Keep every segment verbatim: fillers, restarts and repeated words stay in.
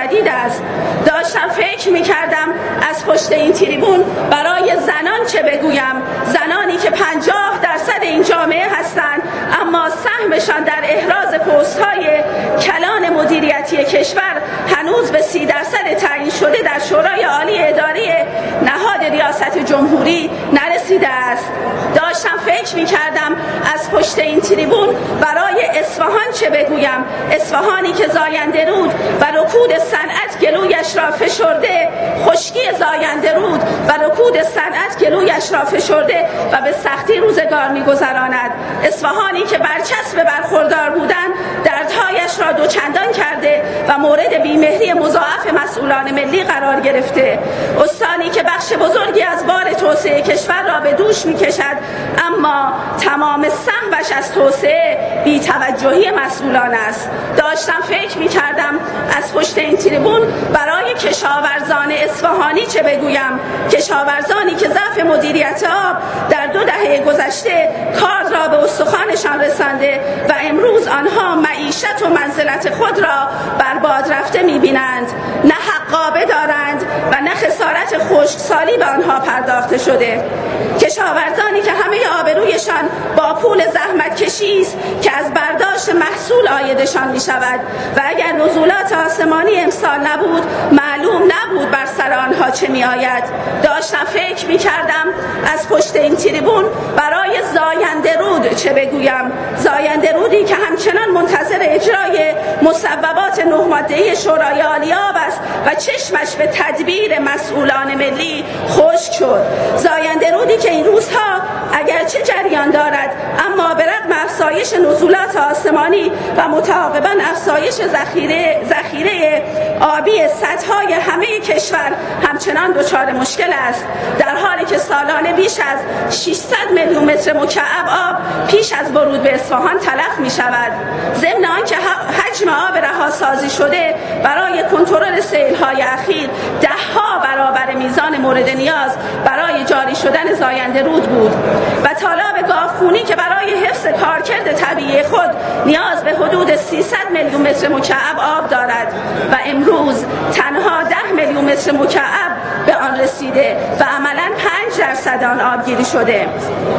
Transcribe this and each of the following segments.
شدید است. داشتم فکر می‌کردم از پشت این تریبون برای زنان چه بگویم، زنانی که پنجاه درصد این جامعه هستند اما سهمشان در احراز پست‌های کلان مدیریتی کشور هنوز به سی درصد تعیین شده در شورای عالی اداری نهاد ریاست جمهوری نرسیده است. داشتم فکر می‌کردم از پشت این تریبون برای اصفهان چه بگویم، اصفهانی که زاینده رود و رکود صنعت گلویش را فشرده، خشکی زاینده رود و رکود صنعت گلویش را فشرده و به سختی روزگار می‌گذراند. اصفهانی که برچسب برخوردار بودن دردهایش را دوچندان کرده و مورد بیمهری مضاعف مسئولان ملی قرار گرفته. استانی که بخش بزرگی از بار توسعه کشور را به دوش می‌کشد اما تمام سهمش از توسعه بی‌توجهی مسئولان است. داشتم فکر می‌کردم از پشت این تریبون برای کشاورزان اصفهانی چه بگویم، کشاورزانی که ضعف مدیریت آب در دو دهه گذشته کار را به استخوانشان رسانده و امروز آنها معیشت و منزلت خود را برباد رفته می‌بینند. نه حقابه دارند و نه خسارت خشکسالی به آنها پرداخته شده. کشاورزانی که همه آبرویشان با پول زحمت کشی است که از برداشت محصول عایدشان می شود و اگر نزولات آسمانی امسال نبود معلوم نبود بر سر آنها چه می آید. داشتم فکر می کردم از پشت این تریبون برای زاینده رود چه بگویم، زاینده رودی که همچنان منتظر اجرای مصوبات نه ماده‌ای شورای عالی آب است و چشمش به تدبیر مسئولان ملی خشک شد. زاینده رودی که این روزها اگرچه جریان دارد اما به رغم افزایش نزولات آسمانی و متعاقباً افزایش ذخیره ذخیره آبی سدهای همه کشور همچنان دچار مشکل است، در حالی که سالانه بیش از ششصد میلیون متر مکعب آب پیش از ورود به اصفهان تلف می شود. ضمن آنکه حجم آب رهاسازی شده برای کنترل سیل‌های اخیر ده ها برابر میزان مورد نیاز برای جاری شدن زاینده رود بود و تالاب گاوخونی که برای حفظ کارکرد طبیعی خود نیاز به حدود سیصد میلیون متر مکعب آب دارد و امروز تنها ده میلیون متر مکعب به آن رسیده و عملاً پنج درصد آن آبگیری شده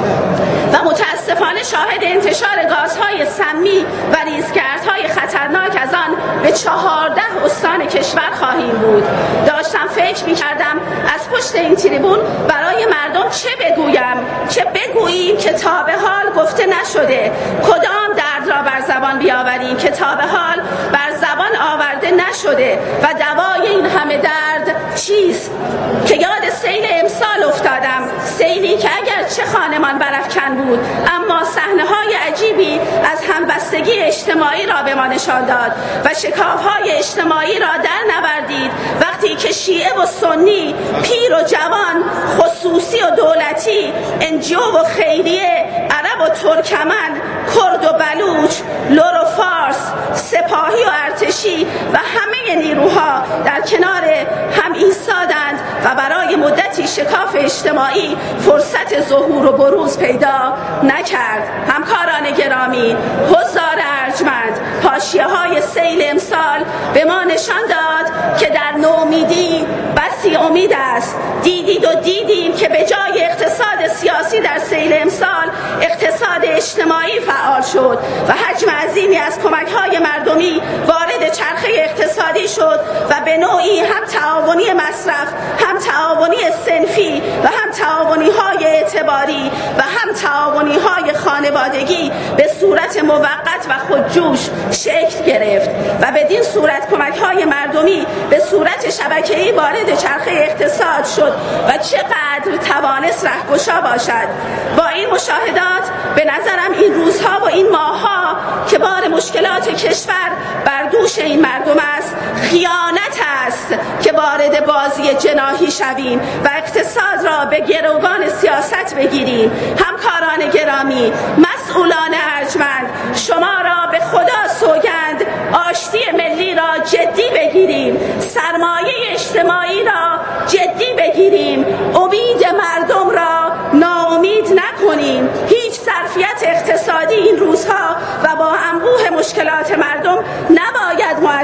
و متاسفانه شاهد انتشار گازهای سمی و ریزگردهای خطرناک از آن به چهارده استان کشور خواهیم بود. داشتم فکر می‌کردم از پشت این تریبون برای مردم چه بگویم، چه بگوییم که تا به حال گفته نشده، کدام درد را بر زبان بیاوریم که تا به حال بر زبان آورده نشده و دوای این همه درد چیست؟ که یاد سیل امسال افتادم، سیلی که اگر چه خانمان برافکن بود اما صحنه‌های عجیبی از همبستگی اجتماعی را به ما نشان داد و شکاف‌های اجتماعی را در نوردید وقتی که شیعه و سنی، پیر و جوان، خصوصی و دولتی، انجیو و خیریه، عرب و ترکمن، کرد و بلوچ، لور و فارس، سپاهی و ارتشی و همه نیروها در کنار هم ایستادند و برای مدتی شکاف اجتماعی فرصت ظهور و بروز پیدا نکرد. همکاران گرامی، حضار ارجمند، حاشیه‌های سیل امسال به ما نشان داد که در نومیدی بسی امید است. دیدید و دیدیم که به جای اقتصاد سیاسی در سیل امسال اقتصاد اجتماعی فعال شد و حجم عظیمی از کمک‌های مردمی وارد چرخه اقتصادی شد و به نوعی هم تعاونی مصرف، هم تعاونی صنفی و هم تعاونی‌های اعتباری و هم تعاونی‌های خانوادگی به صورت موقت و خودجوش شکل گرفت و بدین صورت کمک‌های مردمی به صورت شبکه‌ای وارد چرخه اقتصاد شد و چقدر توانست رهگشا باشد. با این مشاهدات به نظرم این روزها و این ماه‌ها که بار مشکلات کشور بر دوش این مردم است، خیانت است که وارد بازی جناحی شویم و اقتصاد را به گروگان سیاست بگیریم. همکاران گرامی، مسئولان ارجمند، شما را به خدا سوگند آشتی ملی را جدی بگیریم، سرمایه اجتماعی را جدی بگیریم، امید مردم را ناامید نکنیم. هیچ ظرفیت اقتصادی این روزها و با انبوه مشکلات مردم نباید معطل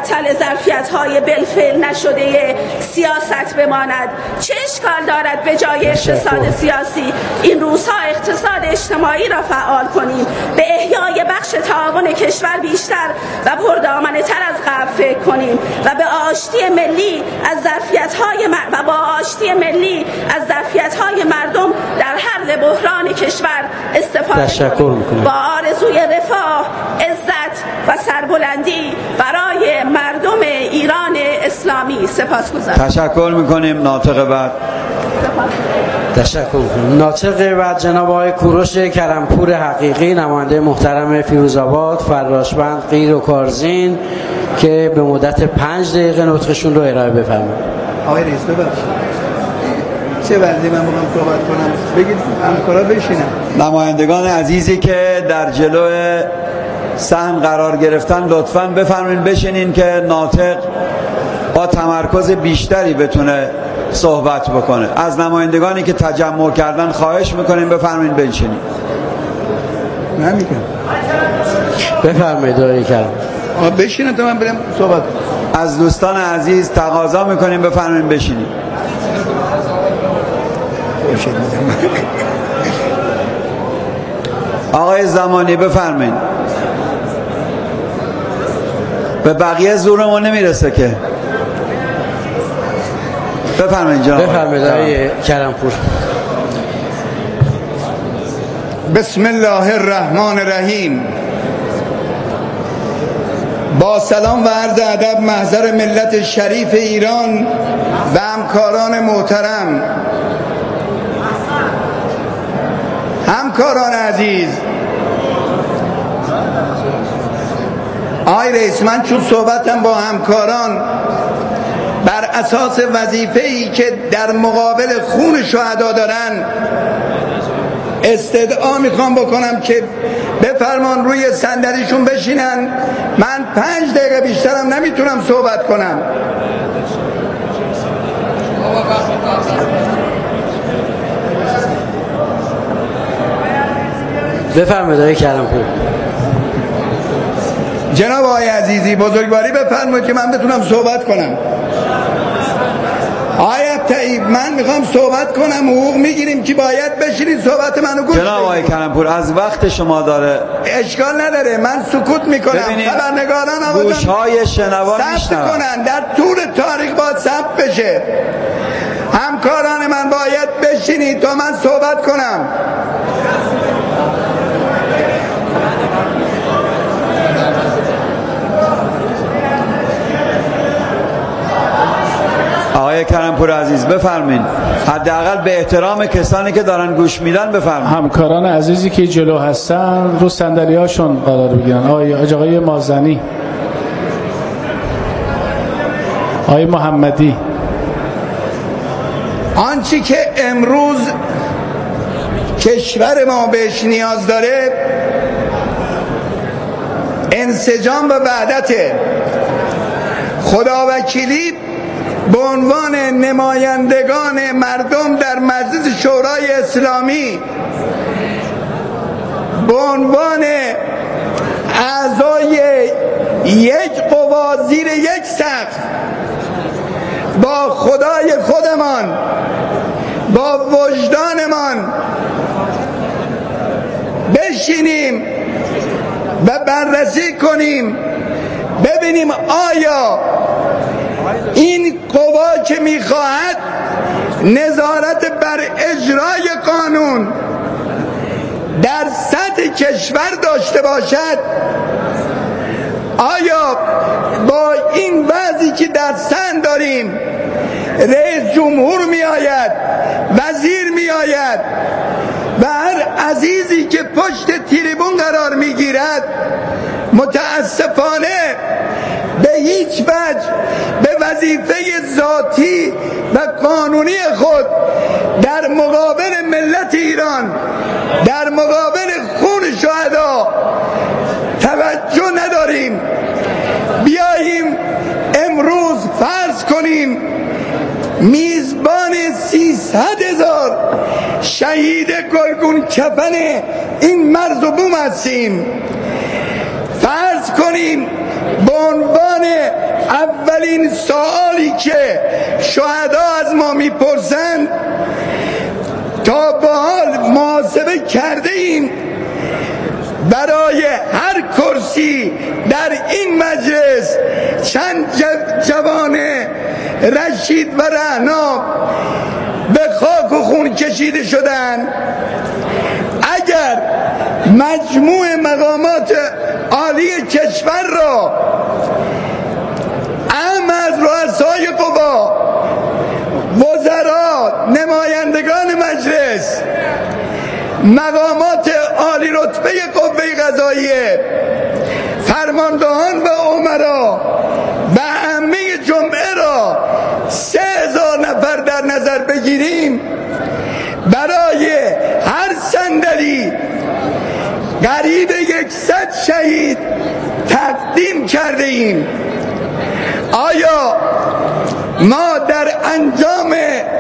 معطل ظرفیت‌های بالفعل نشده سیاست بماند؟ چه اشکال دارد به جای اقتصاد سیاسی این روزها اقتصاد اجتماعی را فعال کنیم، به احیای بخش تعاون کشور بیشتر و پردامنه تر از قبل فکر کنیم و به آشتی ملی از ظرفیت‌های و با آشتی ملی از ظرفیت‌های مردم در حل بحران کشور استفاده کنیم با آرزوی رفاه، عزت و سربلندی برای مردم ایران اسلامی. سپاسگزارم. تشکر می‌کنیم. ناطق بعد. تشکر می‌کنم. ناطق بعد جناب آقای کوروش کرمپور حقیقی، نماینده محترم فیروزآباد، فراشبند، قیر و کارزین، که به مدت پنج دقیقه نطقشون رو ارائه بفرمایید. آقای رئیس ببخشید چه وضعی من می‌خوام صحبت کنم؟ بگید همکارا بشینن. نمایندگان عزیزی که در جلو صحن قرار گرفتن لطفاً بفرمایید بشینین که ناطق با تمرکز بیشتری بتونه صحبت بکنه. از نمایندگانی که تجمع کردن خواهش میکنیم بفرمایید بنشینید. من میگم بفرمایید آقای کرم. آقا بشینید تا من برم صحبت کنم. از دوستان عزیز تقاضا میکنیم بفرمایید بشینید. آقای زمانی بفرمایید. به بقیه زورمون نمیرسه که. بفرمایید جناب. بفرمایید آقای کرمپور. بسم الله الرحمن الرحیم. با سلام و عرض ادب محضر ملت شریف ایران و همکاران محترم، همکاران عزیز، آقای رئیس، من چون صحبتم با همکاران بر اساس وظیفه‌ای که در مقابل خون شهدا دارن استدعا میخوام بکنم که بفرمان روی صندلیشون بشینن. من پنج دقیقه بیشترم نمیتونم صحبت کنم. بفرمایید آقای کرمپور. جناب آقای عزیزی بزرگواری بفرمایید که من بتونم صحبت کنم. آقای ابتعی من میخوام صحبت کنم، حقوق میگیریم که باید بشینید صحبت منو گوش بدید. جناب آقای کرمپور از وقت شما داره. اشکال نداره، من سکوت میکنم. خبرنگاران آقا گوشهای شنوا میشنون کنن، در طول تاریخ باید ثبت بشه. همکاران من باید بشینید تا من صحبت کنم. آقای کرمپور عزیز بفرمایید. حداقل به احترام کسانی که دارن گوش میدن بفرمایید. همکاران عزیزی که جلو هستن رو صندلی‌هاشون قرار بگیرن. آقای آقای مازنی، آقای محمدی. آنچه که امروز کشور ما بهش نیاز داره انسجام و وحدته. خداوکیلی به عنوان نمایندگان مردم در مجلس شورای اسلامی، به عنوان اعضای یک قوا زیر یک سقف، با خدای خودمان، با وجدانمان بشینیم و بررسی کنیم، ببینیم آیا این قوا که میخواهد نظارت بر اجرای قانون در سطح کشور داشته باشد، آیا با این وضعی که در سن داریم رئیس جمهور می آید، وزیر می آید و هر عزیزی که پشت تریبون قرار می گیرد متاسفانه به هیچ وجه به وظیفه ذاتی و قانونی خود در مقابل ملت ایران، در مقابل خون شهدا توجه نداریم. بیاییم امروز فرض کنیم میزبان سیصد هزار شهید گلگون کفن این مرز و بوم هستیم. فرض کنیم به عنوان اولین سوالی که شهدا از ما میپرسند تا به حال محاسبه کرده ایم برای هر کرسی در این مجلس چند جوان رشید و رهنا به خاک و خون کشیده شدند. اگر مجموع مقامات عالی کشور را اهم از رؤسای قوا، وزرا، نمایندگان مجلس، مقامات عالی رتبه قوه قضاییه، فرماندهان و امرا و عامه جمعه را سه هزار نفر در نظر بگیریم، برای هر صندلی قریب یکصد شهید تقدیم کرده ایم. آیا ما در انجام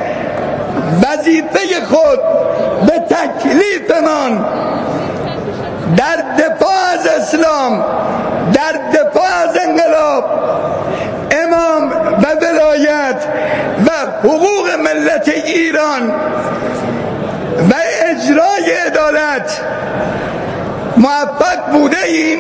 وظیفه خود به تکلیفمان در دفاع از اسلام، در دفاع از انقلاب، امام و ولایت و حقوق ملت ایران و اجرای عدالت موفق بوده ایم؟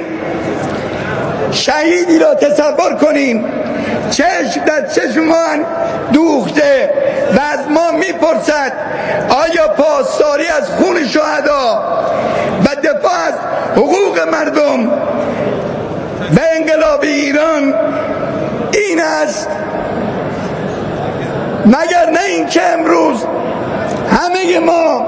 شهیدی را تصور کنیم چشم در چشمان دوخته و از ما میپرسد آیا پاسداری از خون شهدا و دفاع از حقوق مردم و انقلاب ایران این است؟ مگر نه این که امروز همه ما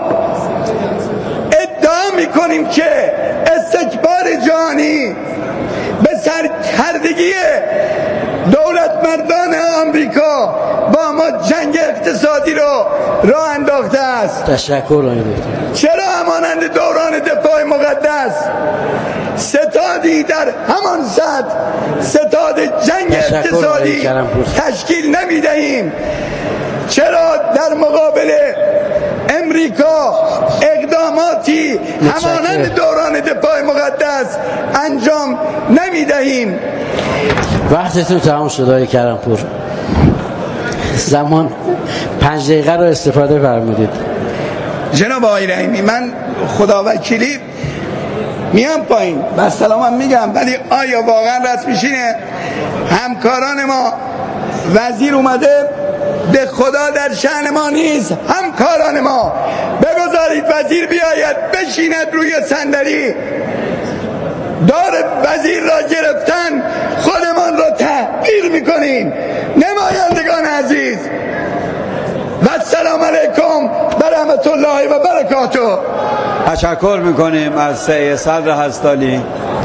ادعا میکنیم که استکبار جهانی به سرکردگی دولت مردان آمریکا با ما جنگ اقتصادی را راه انداخته است. تشکر. چرا همانند دوران دفاع مقدس ستادی در همان سطح ستاد جنگ اقتصادی تشکیل نمی دهیم؟ چرا در مقابل امریکا اقداماتی همانند دوران دفاع مقدس انجام نمی دهیم؟ وقتتون تمام شد آقای کرم‌پور. زمان پنج دقیقه رو استفاده فرمودید. جناب آقای رحیمی، من خدا وکیلی میام پایین با سلامم میگم، ولی آیا واقعا رسمیش اینه همکاران ما وزیر اومده؟ به خدا در شأن ما نیست. همکاران ما بگذارید وزیر بیاید بشیند روی صندلی، دار وزیر را گرفتن خودمان را تحقیر میکنیم. نمایندگان عزیز و السلام علیکم و رحمت الله و برکاته. تشکر میکنیم از سید صدر هستالی.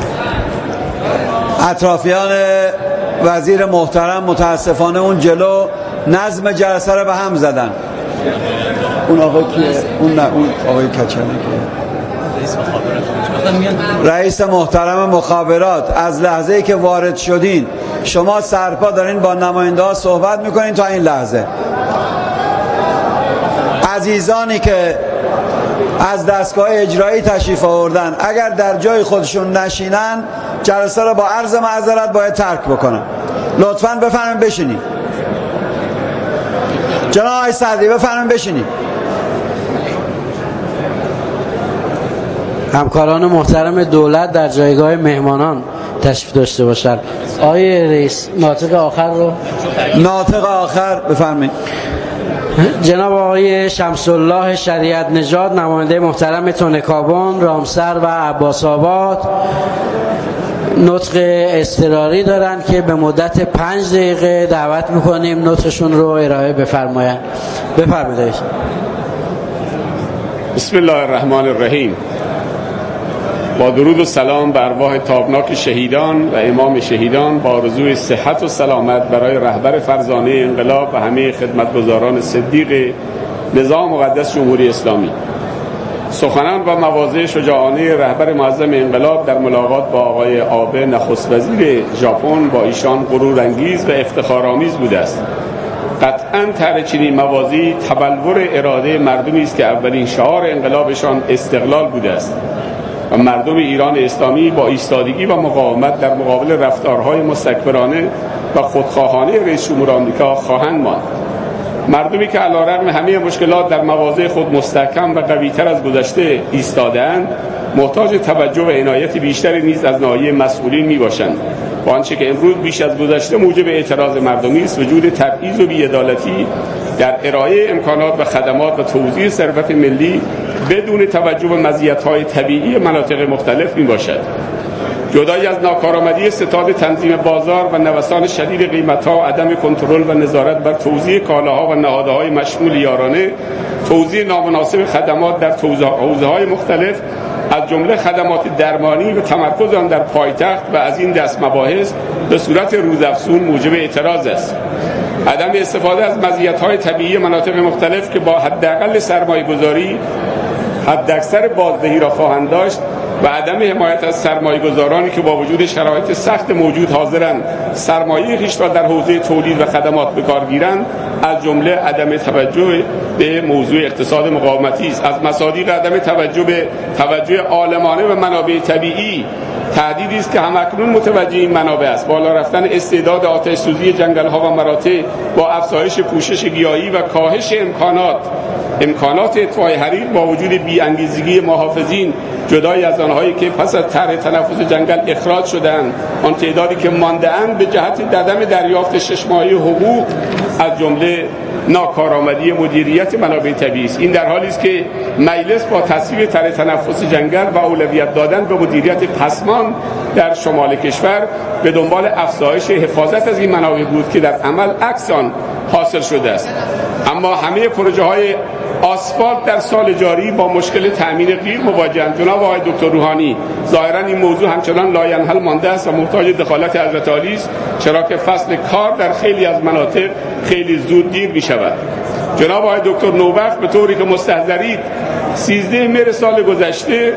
اطرافیان وزیر محترم متاسفانه اون جلو نظم جلسه رو به هم زدن. اون آقای کیه؟ اون نه، اون آقای کچنه کیه؟ رئیس محترم مخابرات. از لحظه ای که وارد شدین شما سرپا دارین با نماینده ها صحبت میکنین تا این لحظه. عزیزانی که از دستگاه اجرایی تشریف آوردن اگر در جای خودشون نشینن جلسه رو با عرض معذرت باید ترک بکنن. لطفاً بفرمایید بشینید. جناب آقای صدری بفرمایید بشینید. همکاران محترم دولت در جایگاه مهمانان تشریف داشته باشند. آقای رئیس ناطق آخر رو ناطق آخر بفرمایید. جناب آقای شمس الله شریعت نژاد نماینده محترم تونکابون، رامسر و عباس آباد نطق اضطراری دارن که به مدت پنج دقیقه دعوت میکنیم نطقشون رو ارائه بفرمایند. بفرمایید. بسم الله الرحمن الرحیم. با درود و سلام بر ارواح تابناک شهیدان و امام شهیدان، با آرزوی صحت و سلامت برای رهبر فرزانه انقلاب و همه خدمتگزاران صدیق نظام مقدس جمهوری اسلامی، سخنان و مواضع شجاعانه رهبر معظم انقلاب در ملاقات با آقای آبه نخست وزیر ژاپن با ایشان غرورانگیز و افتخارآمیز بوده است. قطعاً طرح چنین مواضعی تبلور اراده مردمی است که اولین شعار انقلابشان استقلال بوده است و مردم ایران اسلامی با ایستادگی و مقاومت در مقابل رفتارهای مستکبرانه و خودخواهانه رئیس جمهور آمریکا خواهند ماند. مردمی که علیرغم همه مشکلات در مواضع خود مستحکم و قوی‌تر از گذشته ایستاده‌اند، محتاج توجه و عنایت بیشتری نیز از ناحیه مسئولین میباشند. با آنچه که امروز بیش از گذشته موجب اعتراض مردمی است، وجود تبعیض و بی‌عدالتی در ارائه امکانات و خدمات و توزیع ثروت ملی بدون توجه به مزیت‌های طبیعی مناطق مختلف میباشد. جدای از ناکارآمدی ستاد تنظیم بازار و نوسان شدید قیمت‌ها و عدم کنترل و نظارت بر توزیع کالاها و نهادهای مشمول یارانه، توزیع نامناسب خدمات در حوزه‌های مختلف از جمله خدمات درمانی و تمرکز آن در پایتخت و از این دست مباحث به صورت روزافزون موجب اعتراض است. عدم استفاده از مزیت‌های طبیعی مناطق مختلف که با حداقل سرمایه‌گذاری حداکثر بازدهی را خواهند داشت و عدم حمایت از سرمایه‌گذارانی که با وجود شرایط سخت موجود حاضرند سرمایه خویش را در حوزه تولید و خدمات به کار گیرند، از جمله عدم توجه به موضوع اقتصاد مقاومتی است. از مصادیق عدم توجه به توجه عالمانه و منابع طبیعی تهدیدی است که همکنون متوجه این منابع است. بالا رفتن استعداد آتش سوزی جنگل‌ها و مراتع با افزایش پوشش گیاهی و کاهش امکانات امکانات اطفای حریق با وجود بی‌انگیزگی محافظین، جدای از آنهایی که پس از طرح تنفس جنگل اخراج شدند، آن تعدادی که مانده‌اند به جهت عدم دریافت شش ماهه حقوق، از جمله ناکارآمدی مدیریت منابع طبیعی است. این در حالی است که مجلس با تصویب طرح تنفس جنگل و اولویت دادن به مدیریت پسمان در شمال کشور به دنبال افزایش حفاظت از این منابع بود که در عمل عکس آن حاصل شده است. اما همه پروژه های آسفالت در سال جاری با مشکل تأمین غیر مواجهند. جناب آقای دکتر روحانی، ظاهرا این موضوع همچنان لاینحل مانده است و محتاج دخالت حضرت عالی است، چرا که فصل کار در خیلی از مناطق خیلی زود دیر می شود. جناب آقای دکتر نوبخت، به طوری که مستحضرید، سیزده مهر سال گذشته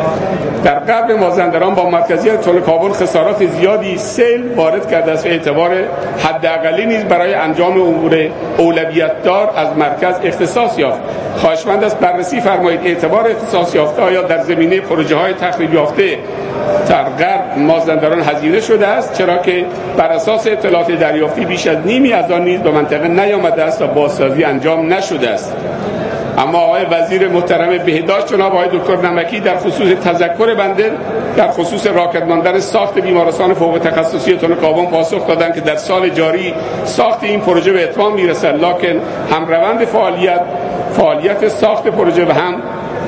در قبر مازندران با مرکزیت تل کابل خسارات زیادی سیل وارد کرده است و اعتبار حداقلی نیز برای انجام امور اولویت دار از مرکز اختصاص یافت. خواهشمند است بررسی فرمایید اعتبار اختصاص یافته آیا در زمینه پروژه های تخریب یافته در غرب مازندران هزینه شده است، چرا که بر اساس اطلاعات دریافتی بیش از نیمی از آن نیز به منطقه نیامده است و بازسازی انجام نشده است. اما آقای وزیر محترم بهداشت جناب آقای دکتر نمکی در خصوص تذکر بنده در خصوص راکد ماندن ساخت بیمارستان فوق تخصصی تن کابل پاسخ دادند که در سال جاری ساخت این پروژه به اتمام میرسد، لکن هم روند فعالیت فعالیت ساخت پروژه و هم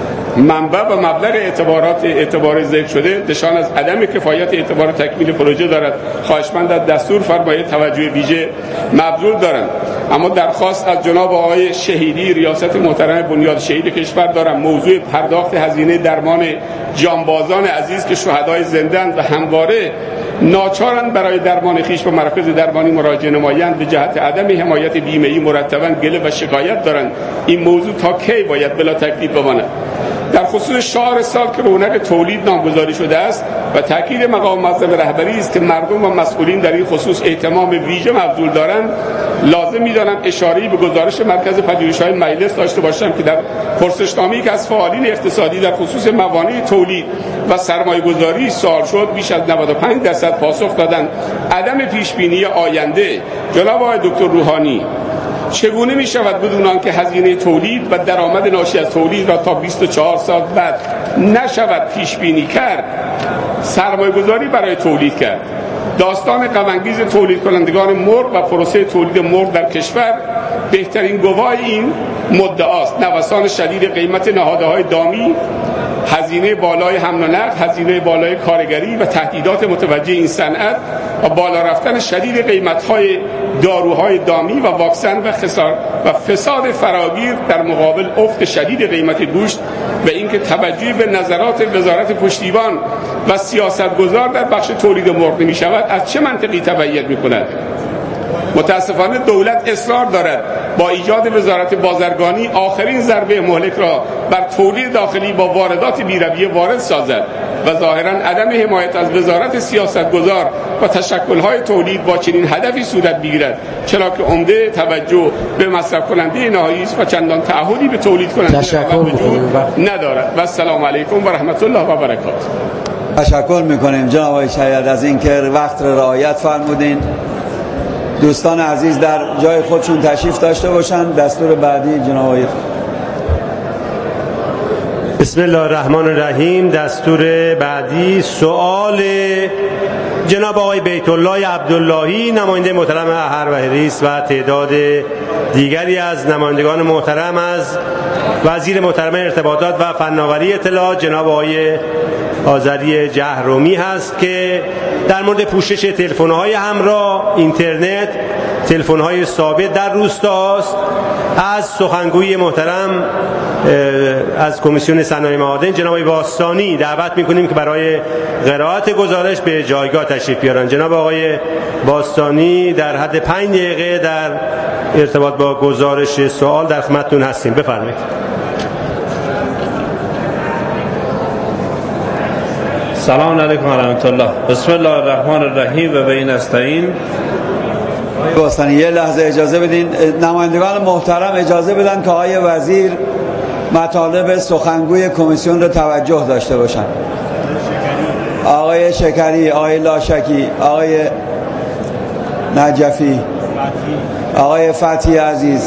منبع و مبلغ اعتبارات اعتبار ذکر شده نشان از عدم کفایت اعتبار تکمیل پروژه دارد. خواهشمند از دستور فرمایید توجه ویژه مبذول دارند. اما درخواست از جناب آقای شهیدی ریاست محترم بنیاد شهید کشور دارم موضوع پرداخت هزینه درمان جانبازان عزیز که شهدای زنده‌اند و همواره ناچارند برای درمان خیش به مراکز درمانی مراجعه نمایند، به جهت عدم حمایت بیمه‌ای مرتباً گله و شکایت دارند. این موضوع تا کی باید بلا تکلیف بماند؟ در خصوص شعار سال که رونق تولید نامگذاری شده است و تاکید مقام معظم رهبری است که مردم و مسئولین در این خصوص اهتمام ویژه مبذول دارند، لازم می‌دانم اشاره‌ای به گزارش مرکز پژوهش‌های مجلس داشته باشم که در پرسشنامه‌ای که از فعالین اقتصادی در خصوص موانع تولید و سرمایه‌گذاری سوال شد، بیش از نود و پنج درصد پاسخ دادند عدم پیش‌بینی آینده. جناب آقای دکتر روحانی، چگونه می شود بدون آنکه هزینه تولید و درآمد ناشی از تولید را تا بیست و چهار سال بعد نشود پیش بینی کرد، سرمایه گذاری برای تولید کرد؟ داستان غم‌انگیز تولید کنندگان مرغ و پروسه تولید مرغ در کشور بهترین گواه این مدعاست. نوسان شدید قیمت نهادهای دامی، هزینه بالای حمل و نقل، هزینه بالای کارگری و تهدیدات متوجه این صنعت و بالا رفتن شدید قیمت‌های داروهای دامی و واکسن و خسار و فساد فراگیر در مقابل افت شدید قیمت گوشت و اینکه توجه به نظرات وزارت پشتیبان و سیاستگزار در بخش تولید مرغ نمی شود، از چه منطقی تبعیت می کند؟ متاسفانه دولت اصرار دارد با ایجاد وزارت بازرگانی آخرین ضربه مهلک را بر تولید داخلی با واردات بی‌رویه وارد سازد و ظاهراً عدم حمایت از وزارت سیاستگزار و تشکل‌های تولید با چنین هدفی صورت بگیرد، چرا که عمده توجه به مصرف کننده نهایی است و چندان تعهدی به تولید کننده ندارد. و السلام علیکم و رحمت الله و برکاته. تشکر می‌کنیم جناب آقای شهید از اینکه وقت را رعایت فرمودین دوستان عزیز در جای خودشون تشریف داشته باشن. دستور بعدی جناب آقای. بسم الله الرحمن الرحیم. دستور بعدی سوال جناب آقای بیت الله عبداللهی نماینده محترم احر و حریص و تعداد دیگری از نمایندگان محترم از وزیر محترم ارتباطات و فناوری اطلاعات جناب آقای آذری جهرومی هست که در مورد پوشش تلفن‌های همراه، اینترنت، تلفن‌های ثابت در روستاست از سخنگوی محترم از کمیسیون صنایع معادن جناب آقای باستانی دعوت می‌کنیم که برای قرائت گزارش به جایگاه تشریف بیارن. جناب آقای باستانی در حد پنج دقیقه در ارتباط با گزارش سوال در خدمتتون هستیم. بفرمایید. سلام علیکم و رحمت الله. بسم الله الرحمن الرحیم و به نستعین. باستانی یه لحظه اجازه بدین، نمایندگان محترم اجازه بدن که آقای وزیر مطالب سخنگوی کمیسیون رو توجه داشته باشن. آقای شکری، آقای لاشکی، آقای نجفی، آقای فتحی عزیز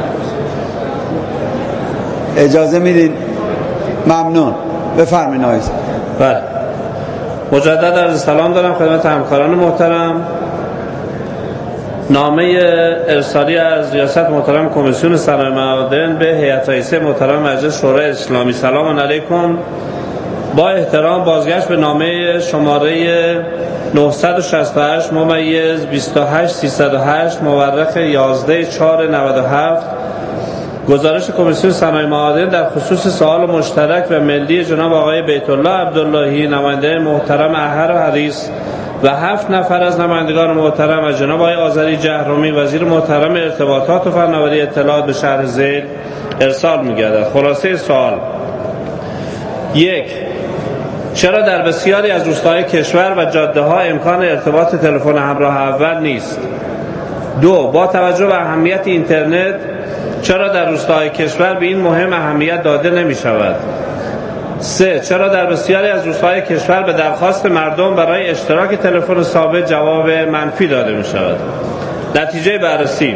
اجازه میدین؟ ممنون. بفرمایید آقای. بله. مجدد عرض سلام دارم خدمت همکاران محترم. نامه ارسالی از ریاست محترم کمیسیون صنایع معادن به هیئت رئیسه محترم مجلس شورای اسلامی. سلام علیکم. با احترام بازگشت به نامه شماره نهصد و شصت و هشت ممیز بیست و هشت سیصد و هشت مورخ یازده چهار نود و هفت گزارش کمیسیون صنایع معادن در خصوص سوال مشترک و ملی جناب آقای بیت الله عبداللهی نماینده محترم احر و حریص و هفت نفر از نمایندگان محترم از جناب آقای آذری جهرومی وزیر محترم ارتباطات و فناوری اطلاعات به شهر ذیل ارسال می‌گردد. خلاصه سوال: یک، چرا در بسیاری از روستاهای کشور و جاده‌ها امکان ارتباط تلفن همراه اول نیست؟ دو، با توجه به اهمیت اینترنت چرا در روستاهای کشور به این مهم اهمیت داده نمی شود؟ سه، چرا در بسیاری از روستاهای کشور به درخواست مردم برای اشتراک تلفن ثابت جواب منفی داده می شود؟ نتیجه بررسی: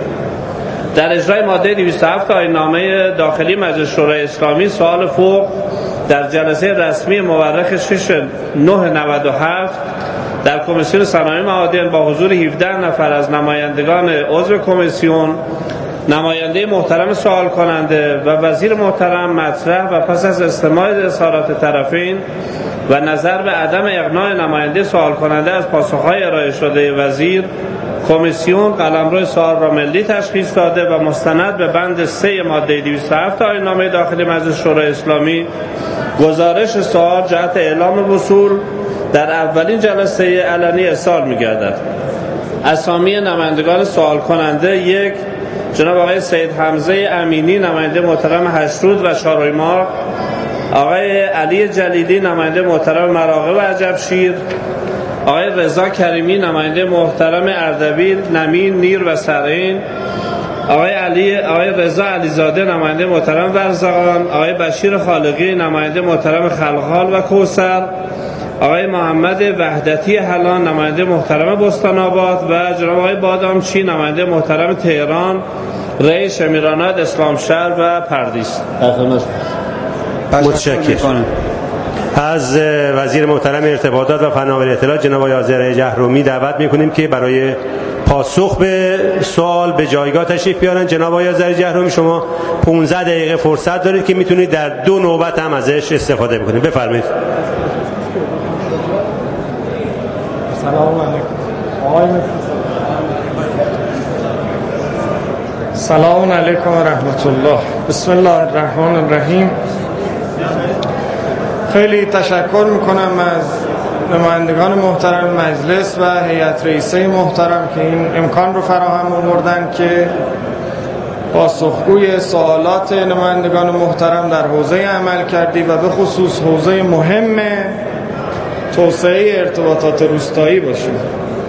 در اجرای ماده دویست و هفت آیین‌نامه داخلی مجلس شورای اسلامی سوال فوق در جلسه رسمی مورخ شش نه نود و هفت در کمیسیون صنایع معادن با حضور هفده نفر از نمایندگان عضو کمیسیون، نماینده محترم سوال کننده و وزیر محترم مطرح و پس از استماع اظهارات طرفین و نظر به عدم اقناع نماینده سوال کننده از پاسخهای ارائه شده وزیر، کمیسیون قلمرو سوال را ملی تشخیص داده و مستند به بند سه ماده دویست و هفت آیین‌نامه داخلی مجلس شورای اسلامی گزارش سوال جهت اعلام وصول در اولین جلسه علنی ارسال می‌گردد. اسامی نمایندگان سوال کننده: یک، جناب آقای سید حمزه امینی نماینده محترم هشترود و شارویمار، آقای علی جلیلی نماینده محترم مراغه و عجبشیر، آقای رضا کریمی نماینده محترم اردبیل، نمین، نیر و سرین، آقای علی آقای رضا علیزاده نماینده محترم ورزقان، آقای بشیر خالقی نماینده محترم خلخال و کوثر، آقای محمد وحدتی حلان نماینده محترم بستان‌آباد و جناب آقای بادامچی نماینده محترم تهران، رئیس امیرانات اسلامشهر و پردیس. متشکرم. از وزیر محترم ارتباطات و فناوری اطلاعات جناب آقای آذری جهرومی دعوت می‌کنیم که برای پاسخ به سوال به جایگاه تشریف بیارن. جناب آقای آذری جهرومی شما پانزده دقیقه فرصت دارید که میتونید در دو نوبت هم ازش استفاده بکنید. بفرمایید. سلام علیکم. آقای سلام علیکم و رحمت الله. بسم الله الرحمن الرحیم. خیلی تشکر میکنم از نمایندگان محترم مجلس و هیئت رئیسه محترم که این امکان رو فراهم آوردن که پاسخگوی سوالات نمایندگان محترم در حوزه عملکردی و به خصوص حوزه مهم توسعه ارتباطات روستایی باشیم.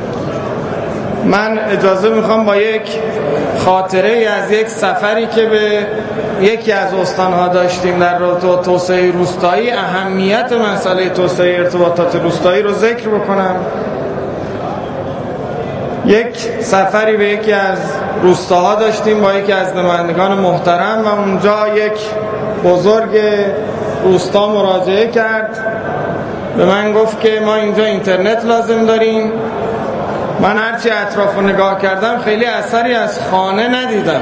من اجازه میخوام با یک خاطره از یک سفری که به یکی از استانها داشتیم در رابطه توسعه روستایی، اهمیت مسئله توسعه ارتباطات روستایی رو ذکر بکنم. یک سفری به یکی از روستاها داشتیم با یکی از نمایندگان محترم و اونجا یک بزرگ روستا مراجعه کرد، به من گفت که ما اینجا اینترنت لازم داریم. من هرچی اطراف رو نگاه کردم خیلی اثری از خانه ندیدم.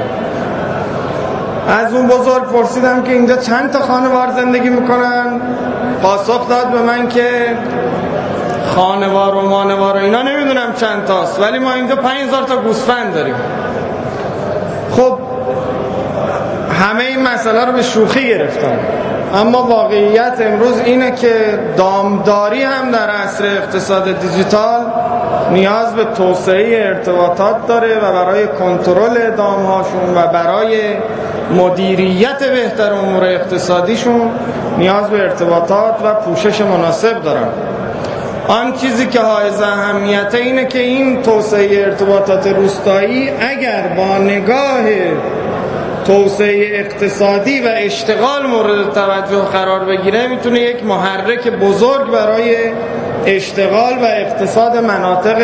از اون بزرگ پرسیدم که اینجا چند تا خانوار زندگی میکنن؟ پاسخ داد به من که خانوار و مانوار و اینا نمیدونم چند تاست، ولی ما اینجا پنج هزار تا گوسفند داریم. خب همه این مسئله رو به شوخی گرفتم، اما واقعیت امروز اینه که دامداری هم در عصر اقتصاد دیجیتال نیاز به توسعه ارتباطات داره و برای کنترل دامهاشون و برای مدیریت بهتر امور اقتصادیشون نیاز به ارتباطات و پوشش مناسب دارن. آن چیزی که حائز اهمیته اینه که این توسعه ارتباطات روستایی اگر با نگاه توسعه اقتصادی و اشتغال مورد توجه قرار بگیره میتونه یک محرک بزرگ برای اشتغال و اقتصاد مناطق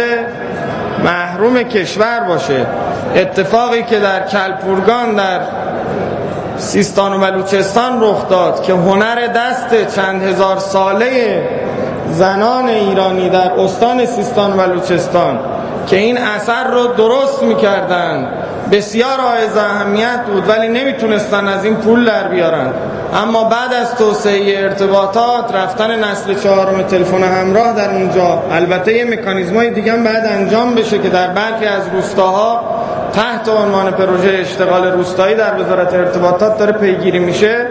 محروم کشور باشه. اتفاقی که در کلپورگان در سیستان و بلوچستان رخ داد که هنر دست چند هزار ساله زنان ایرانی در استان سیستان و بلوچستان که این اثر رو درست میکردن بسیار حائز اهمیت بود، ولی نمیتونستن از این پول در بیارن. اما بعد از توسعه ارتباطات رفتن نسل چهارم تلفن همراه در اونجا، البته یه مکانیزمای دیگه هم بعد انجام بشه که در برخی از روستاها تحت عنوان پروژه اشتغال روستایی در وزارت ارتباطات داره پیگیری میشه،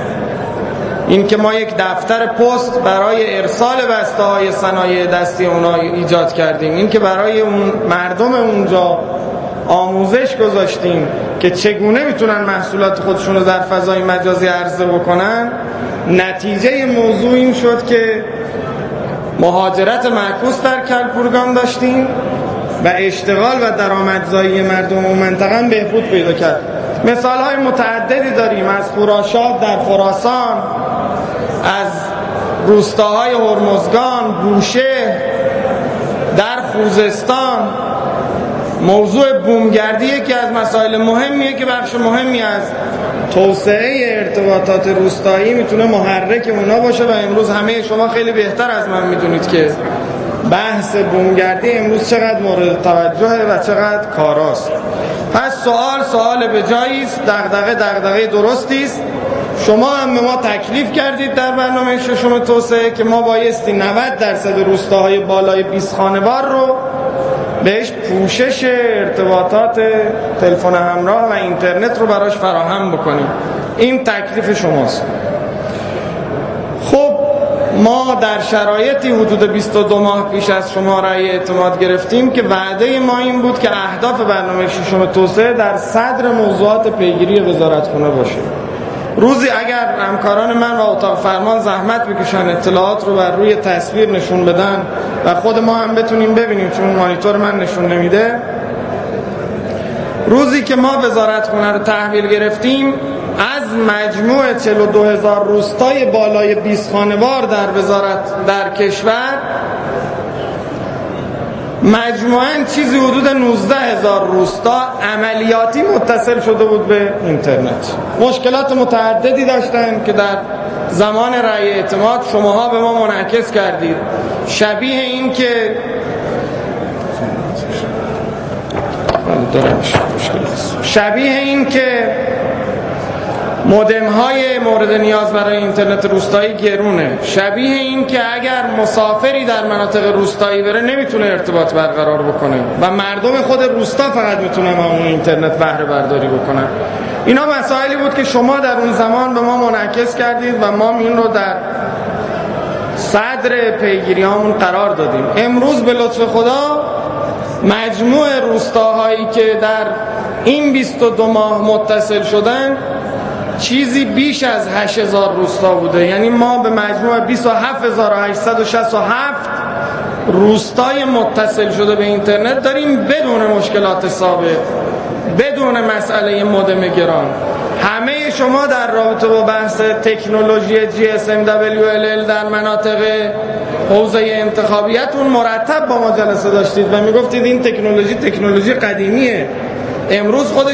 این که ما یک دفتر پست برای ارسال بسته های صنایع دستی اونا ایجاد کردیم، این که برای اون مردم اونجا آموزش گذاشتیم که چگونه میتونن محصولات خودشون رو در فضای مجازی عرضه بکنن. نتیجه موضوع این شد که مهاجرت معکوس در کلپورگان داشتیم و اشتغال و درآمدزایی مردم اون منطقه بهبود پیدا کرد. مثال های متعددی داریم، از خراشاب در خراسان، از روستاهای هرمزگان، بوشهر در خوزستان. موضوع بومگردی یکی از مسائل مهمیه که بخش مهمی از توسعه ارتباطات روستایی میتونه محرک اونا باشه و امروز همه شما خیلی بهتر از من میدونید که بحث بومگردی امروز چقدر مورد توجهه و چقدر کاراست. پس سوال سوال به جایی است، دغدغه دغدغه درستی است. شما هم به ما تکلیف کردید در برنامه ششم توسعه که ما بایستی نود درصد روستاهای بالای بیست خانوار رو بهش پوشش ارتباطات تلفن همراه و اینترنت رو براش فراهم بکنیم. این تکلیف شماست. خب ما در شرایطی حدود بیست و دو ماه پیش از شما رأی اعتماد گرفتیم که وعده ما این بود که اهداف برنامه ششم توسعه در صدر موضوعات پیگیری وزارتخونه باشه. روزی اگر همکاران من و اتاق فرمان زحمت بکشن اطلاعات رو بر روی تصویر نشون بدن و خود ما هم بتونیم ببینیم، چون مانیتور من نشون نمیده، روزی که ما وزارتخونه رو تحویل گرفتیم از مجموع چهل و دو هزار روستای بالای بیست خانوار در وزارت در کشور مجموعاً چیزی حدود نوزده هزار روستا عملیاتی متصل شده بود به اینترنت. مشکلات متعددی داشتن که در زمان رأی اعتماد شماها به ما منعکس کردید، شبیه این که شبیه این که مودم های مورد نیاز برای اینترنت روستایی گرونه، شبیه این که اگر مسافری در مناطق روستایی بره نمیتونه ارتباط برقرار بکنه و مردم خود روستا فقط میتونن اون اینترنت بهره برداری بکنن. اینا مسائلی بود که شما در اون زمان به ما منعکس کردید و ما این رو در صدر پیگیری هامون قرار دادیم. امروز به لطف خدا مجموع روستاهایی که در این بیست و دو ماه متصل شدن چیزی بیش از هشت هزار روستا بوده، یعنی ما به مجموع بیست و هفت هزار و هشتصد و شصت و هفت روستای متصل شده به اینترنت داریم بدون مشکلات سابق، بدون مسئله مودم گران. همه شما در رابطه با بحث تکنولوژی جی اس ام دبلیو ال ال در مناطق حوزه انتخابیتون مرتب با ما جلسه داشتید و میگفتید این تکنولوژی تکنولوژی قدیمیه. امروز خود